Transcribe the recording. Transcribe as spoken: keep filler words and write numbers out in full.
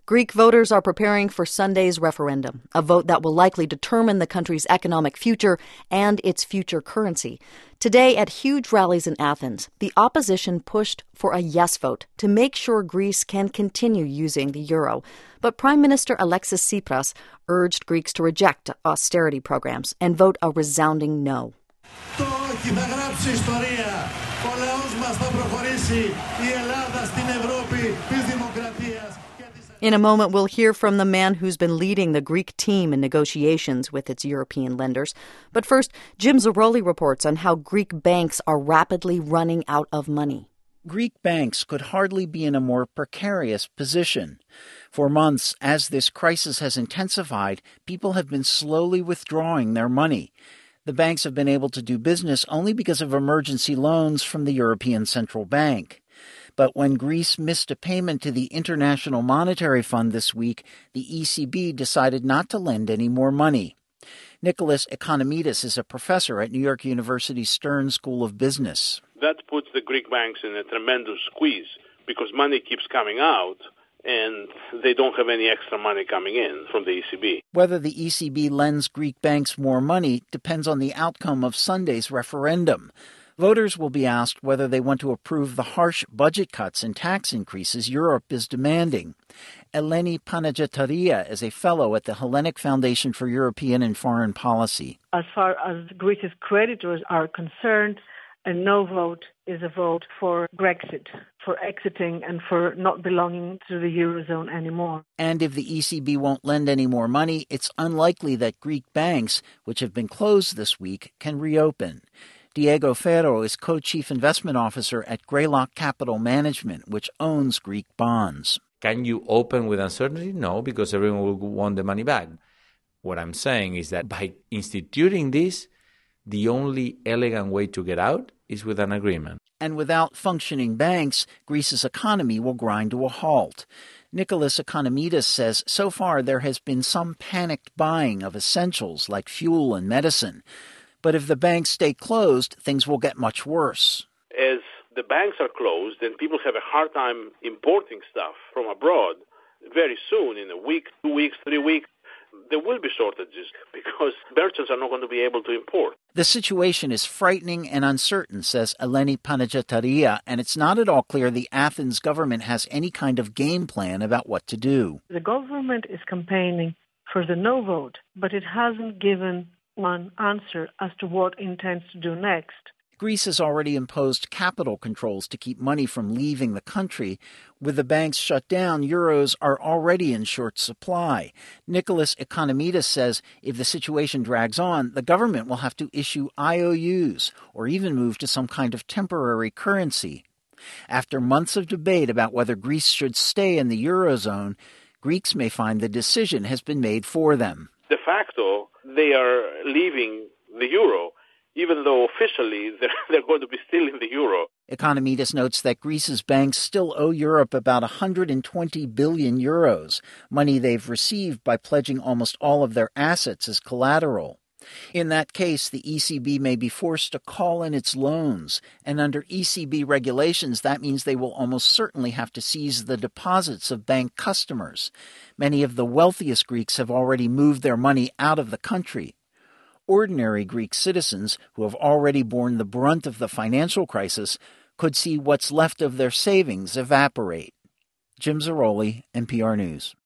Greek voters are preparing for Sunday's referendum, a vote that will likely determine the country's economic future and its future currency. Today, at huge rallies in Athens, the opposition pushed for a yes vote to make sure Greece can continue using the euro. But Prime Minister Alexis Tsipras urged Greeks to reject austerity programs and vote a resounding no. In a moment, we'll hear from the man who's been leading the Greek team in negotiations with its European lenders. But first, Jim Zarroli reports on how Greek banks are rapidly running out of money. Greek banks could hardly be in a more precarious position. For months, as this crisis has intensified, people have been slowly withdrawing their money. The banks have been able to do business only because of emergency loans from the European Central Bank. But when Greece missed a payment to the International Monetary Fund this week, the E C B decided not to lend any more money. Nicholas Economidis is a professor at New York University Stern School of Business. That puts the Greek banks in a tremendous squeeze because money keeps coming out and they don't have any extra money coming in from the E C B. Whether the E C B lends Greek banks more money depends on the outcome of Sunday's referendum. Voters will be asked whether they want to approve the harsh budget cuts and tax increases Europe is demanding. Eleni Panagiotaria is a fellow at the Hellenic Foundation for European and Foreign Policy. As far as Greece's creditors are concerned, a no vote is a vote for Brexit, for exiting and for not belonging to the Eurozone anymore. And if the E C B won't lend any more money, it's unlikely that Greek banks, which have been closed this week, can reopen. Diego Ferro is co-chief investment officer at Greylock Capital Management, which owns Greek bonds. Can you open with uncertainty? No, because everyone will want the money back. What I'm saying is that by instituting this, the only elegant way to get out is with an agreement. And without functioning banks, Greece's economy will grind to a halt. Nicholas Economidis says so far there has been some panicked buying of essentials like fuel and medicine. But if the banks stay closed, things will get much worse. As the banks are closed and people have a hard time importing stuff from abroad, very soon, in a week, two weeks, three weeks, there will be shortages because merchants are not going to be able to import. The situation is frightening and uncertain, says Eleni Panagiotaria, and it's not at all clear the Athens government has any kind of game plan about what to do. The government is campaigning for the no vote, but it hasn't given one answer as to what it intends to do next. Greece has already imposed capital controls to keep money from leaving the country. With the banks shut down, euros are already in short supply. Nicholas Economidis says if the situation drags on, the government will have to issue I O Us or even move to some kind of temporary currency. After months of debate about whether Greece should stay in the eurozone, Greeks may find the decision has been made for them. De facto, they are leaving the euro, even though officially they're, they're going to be still in the euro. Economidis notes that Greece's banks still owe Europe about one hundred twenty billion euros, money they've received by pledging almost all of their assets as collateral. In that case, the E C B may be forced to call in its loans, and under E C B regulations, that means they will almost certainly have to seize the deposits of bank customers. Many of the wealthiest Greeks have already moved their money out of the country. Ordinary Greek citizens, who have already borne the brunt of the financial crisis, could see what's left of their savings evaporate. Jim Zarroli, N P R News.